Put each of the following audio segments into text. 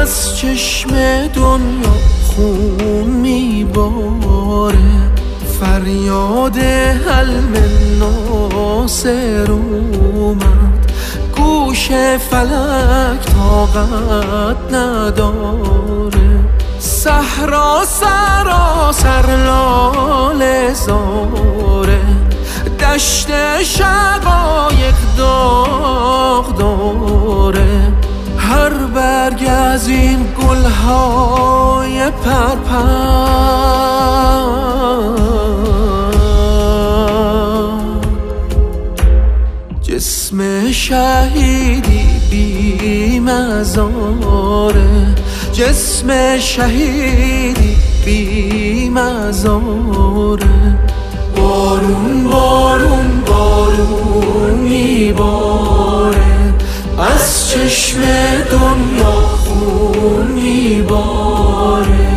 از چشم دنیا خون میباره، فریاد حلم ناصر اومد، گوش فلک طاقت نداره، صحرا سراسر لاله زاره، دشت شقایق داغ داره، هر برگ از این گلهای پرپر جسم شهیدی بی مزاره، جسم شهیدی بی مزاره. بارون بارون بارون میباره، از چشم دنیا خون میباره.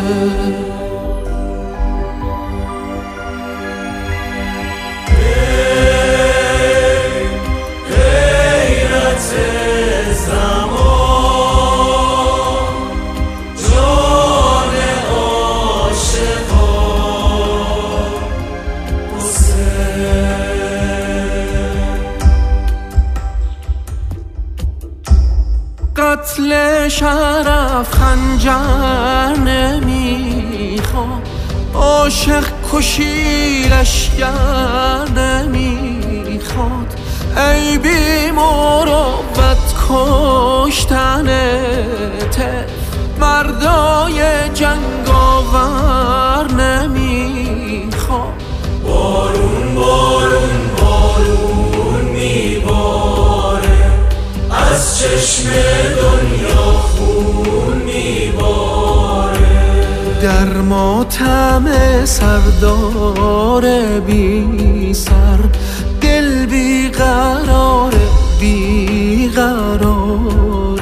قتل شرف خنجر نمیخواد، عاشق کشی لشگر نمیخواد، ای بی مروت کشتنته، مردای جنگاور نمیخواد. بارون بارون بارون میباره، از چشم دنیا خون میباره، در ماتم سردار بی سر، دل بی قرار بی قرار.